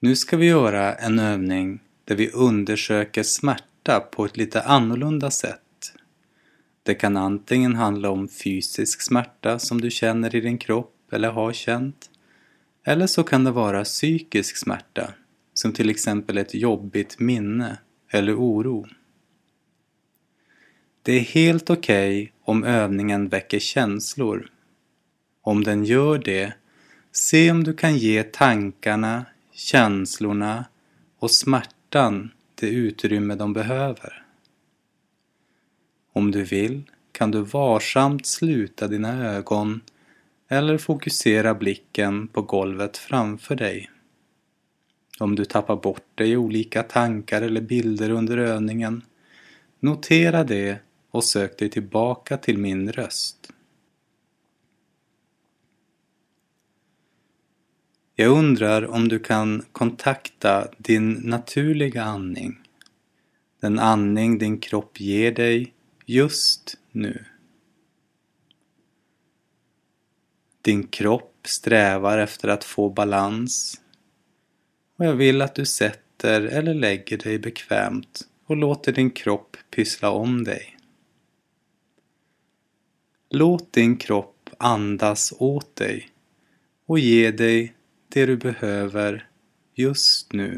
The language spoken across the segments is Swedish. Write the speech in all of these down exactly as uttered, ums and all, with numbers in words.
Nu ska vi göra en övning där vi undersöker smärta på ett lite annorlunda sätt. Det kan antingen handla om fysisk smärta som du känner i din kropp eller har känt. Eller så kan det vara psykisk smärta, som till exempel ett jobbigt minne eller oro. Det är helt okej om övningen väcker känslor. Om den gör det, se om du kan ge tankarna, känslorna och smärtan det utrymme de behöver. Om du vill kan du varsamt sluta dina ögon eller fokusera blicken på golvet framför dig. Om du tappar bort dig i olika tankar eller bilder under övningen, notera det och sök dig tillbaka till min röst. Jag undrar om du kan kontakta din naturliga andning. Den andning din kropp ger dig just nu. Din kropp strävar efter att få balans. Och jag vill att du sätter eller lägger dig bekvämt och låter din kropp pyssla om dig. Låt din kropp andas åt dig och ge dig det du behöver just nu.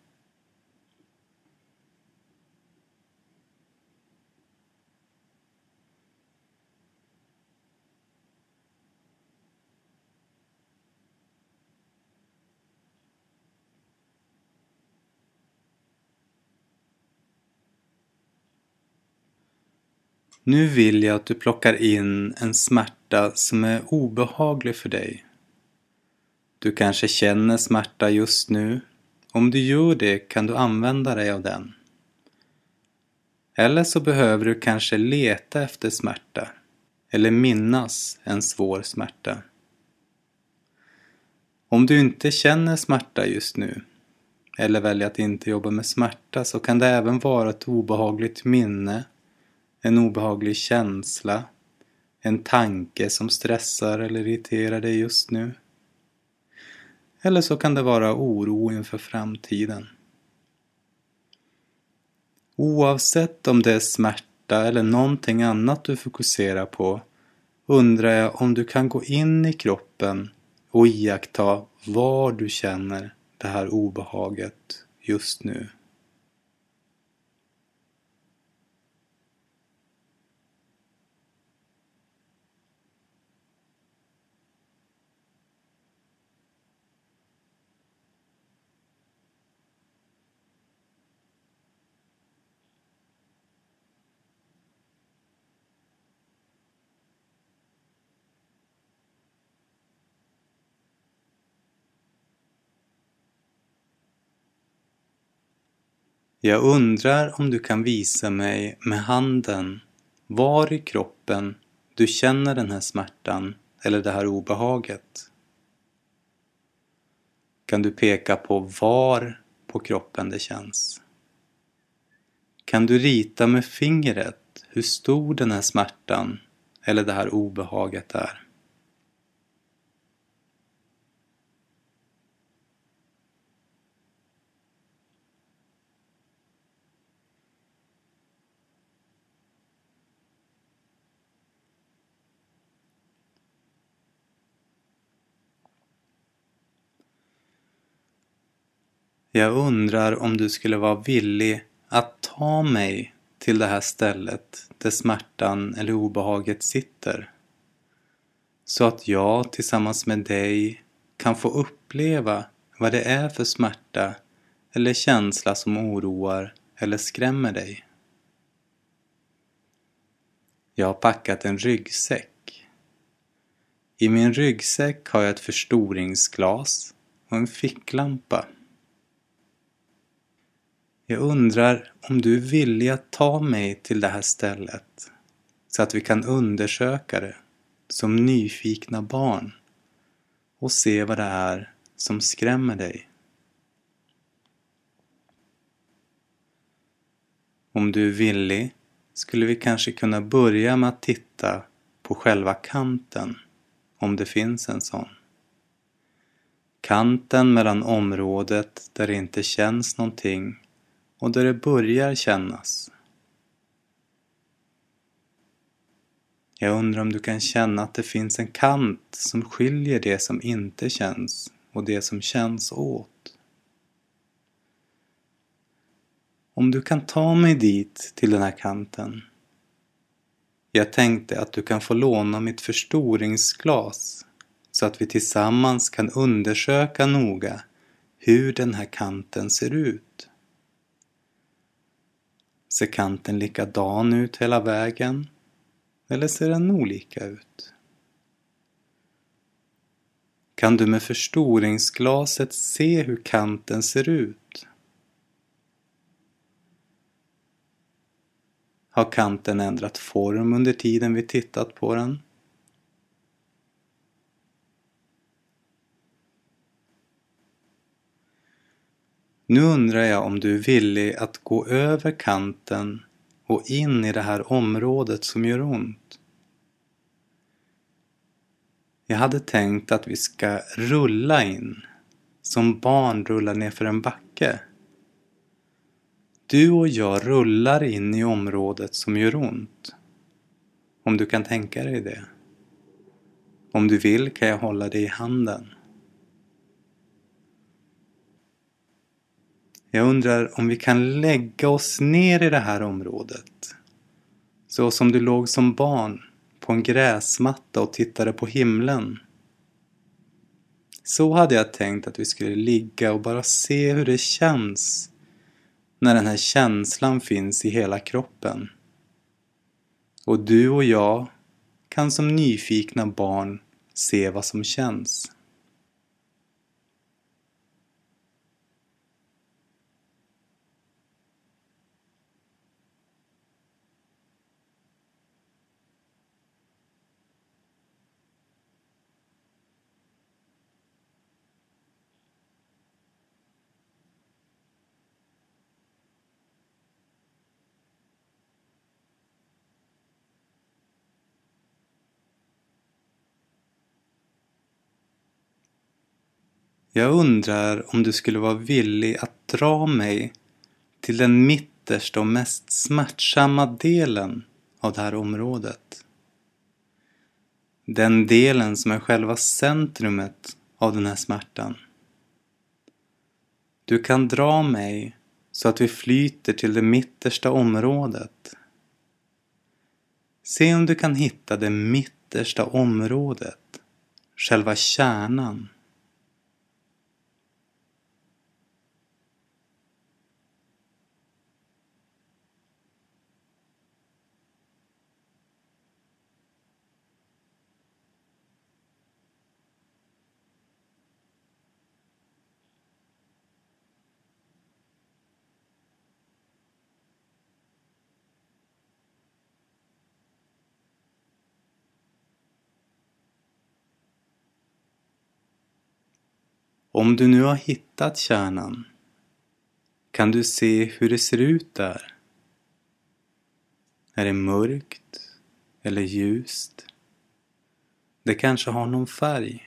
Nu vill jag att du plockar in en smärta som är obehaglig för dig. Du kanske känner smärta just nu. Om du gör det kan du använda dig av den. Eller så behöver du kanske leta efter smärta. Eller minnas en svår smärta. Om du inte känner smärta just nu. Eller väljer att inte jobba med smärta, så kan det även vara ett obehagligt minne. En obehaglig känsla. En tanke som stressar eller irriterar dig just nu. Eller så kan det vara oro inför framtiden. Oavsett om det är smärta eller någonting annat du fokuserar på, undrar jag om du kan gå in i kroppen och iaktta var du känner det här obehaget just nu. Jag undrar om du kan visa mig med handen var i kroppen du känner den här smärtan eller det här obehaget. Kan du peka på var på kroppen det känns? Kan du rita med fingret hur stor den här smärtan eller det här obehaget är? Jag undrar om du skulle vara villig att ta mig till det här stället där smärtan eller obehaget sitter. Så att jag tillsammans med dig kan få uppleva vad det är för smärta eller känsla som oroar eller skrämmer dig. Jag har packat en ryggsäck. I min ryggsäck har jag ett förstoringsglas och en ficklampa. Jag undrar om du är villig att ta mig till det här stället så att vi kan undersöka det som nyfikna barn och se vad det är som skrämmer dig. Om du är villig skulle vi kanske kunna börja med att titta på själva kanten, om det finns en sån. Kanten mellan området där det inte känns någonting och där det börjar kännas. Jag undrar om du kan känna att det finns en kant som skiljer det som inte känns och det som känns åt. Om du kan ta mig dit till den här kanten. Jag tänkte att du kan få låna mitt förstoringsglas så att vi tillsammans kan undersöka noga hur den här kanten ser ut. Ser kanten likadan ut hela vägen? Eller ser den olika ut? Kan du med förstoringsglaset se hur kanten ser ut? Har kanten ändrat form under tiden vi tittat på den? Nu undrar jag om du är villig att gå över kanten och in i det här området som gör ont. Jag hade tänkt att vi ska rulla in, som barn rullar ner för en backe. Du och jag rullar in i området som gör ont. Om du kan tänka dig det. Om du vill kan jag hålla dig i handen. Jag undrar om vi kan lägga oss ner i det här området. Så som du låg som barn på en gräsmatta och tittade på himlen. Så hade jag tänkt att vi skulle ligga och bara se hur det känns när den här känslan finns i hela kroppen. Och du och jag kan som nyfikna barn se vad som känns. Jag undrar om du skulle vara villig att dra mig till den mittersta och mest smärtsamma delen av det här området. Den delen som är själva centrumet av den här smärtan. Du kan dra mig så att vi flyter till det mittersta området. Se om du kan hitta det mittersta området, själva kärnan. Om du nu har hittat kärnan, kan du se hur det ser ut där? Är det mörkt eller ljust? Det kanske har någon färg.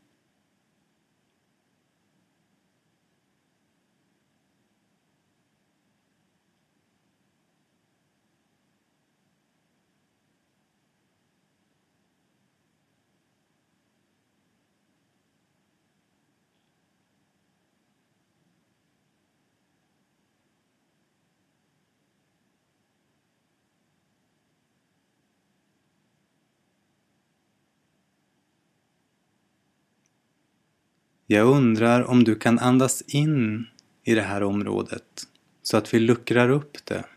Jag undrar om du kan andas in i det här området så att vi luckrar upp det.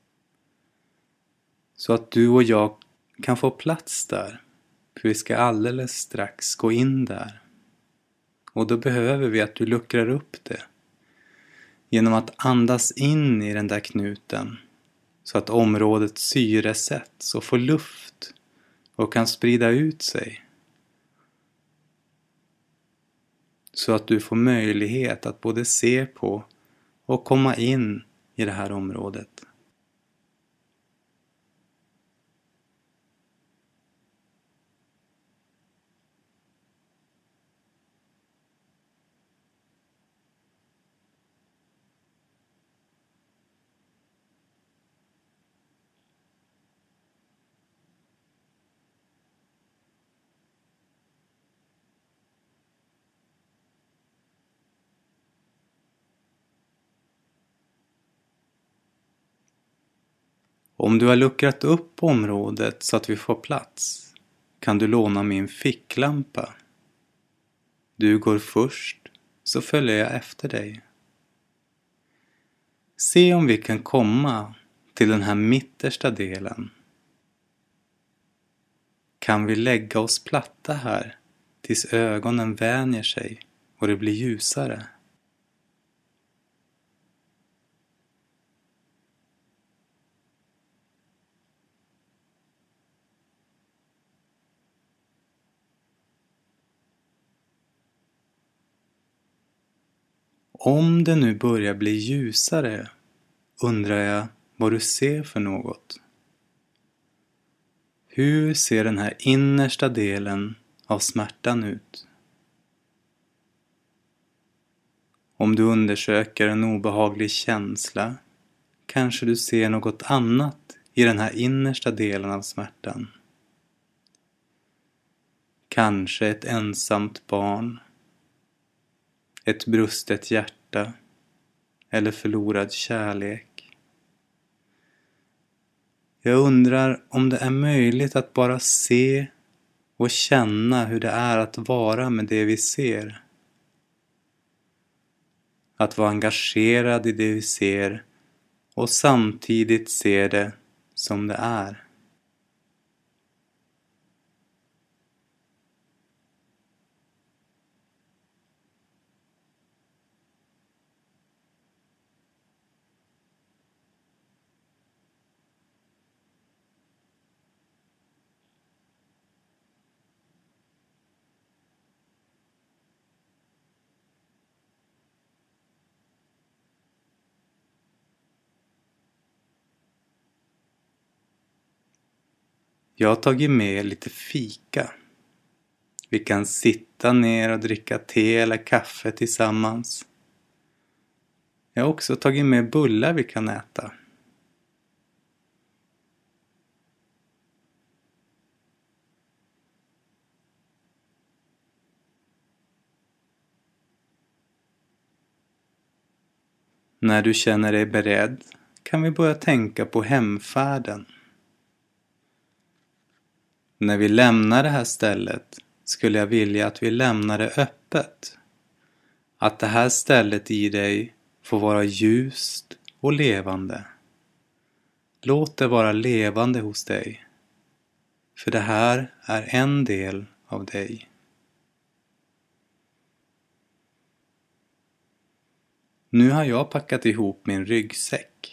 Så att du och jag kan få plats där. För vi ska alldeles strax gå in där. Och då behöver vi att du luckrar upp det. Genom att andas in i den där knuten. Så att området syresätts och får luft och kan sprida ut sig. Så att du får möjlighet att både se på och komma in i det här området. Om du har luckrat upp området så att vi får plats kan du låna min ficklampa. Du går först så följer jag efter dig. Se om vi kan komma till den här mittersta delen. Kan vi lägga oss platta här tills ögonen vänjer sig och det blir ljusare? Om det nu börjar bli ljusare undrar jag vad du ser för något. Hur ser den här innersta delen av smärtan ut? Om du undersöker en obehaglig känsla kanske du ser något annat i den här innersta delen av smärtan. Kanske ett ensamt barn, ett brustet hjärta eller förlorad kärlek. Jag undrar om det är möjligt att bara se och känna hur det är att vara med det vi ser. Att vara engagerad i det vi ser och samtidigt se det som det är. Jag har tagit med lite fika. Vi kan sitta ner och dricka te eller kaffe tillsammans. Jag har också tagit med bullar vi kan äta. När du känner dig beredd kan vi börja tänka på hemfärden. När vi lämnar det här stället skulle jag vilja att vi lämnar det öppet. Att det här stället i dig får vara ljust och levande. Låt det vara levande hos dig. För det här är en del av dig. Nu har jag packat ihop min ryggsäck.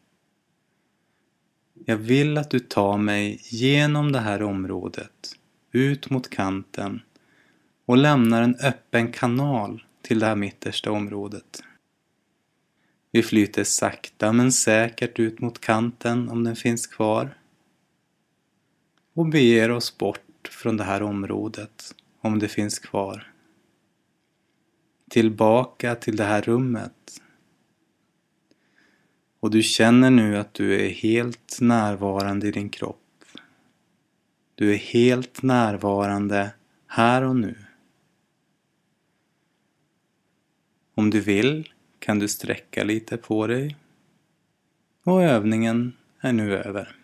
Jag vill att du tar mig genom det här området, ut mot kanten och lämnar en öppen kanal till det här mittersta området. Vi flyter sakta men säkert ut mot kanten om den finns kvar och beger oss bort från det här området om det finns kvar. Tillbaka till det här rummet. Och du känner nu att du är helt närvarande i din kropp. Du är helt närvarande här och nu. Om du vill kan du sträcka lite på dig. Och övningen är nu över.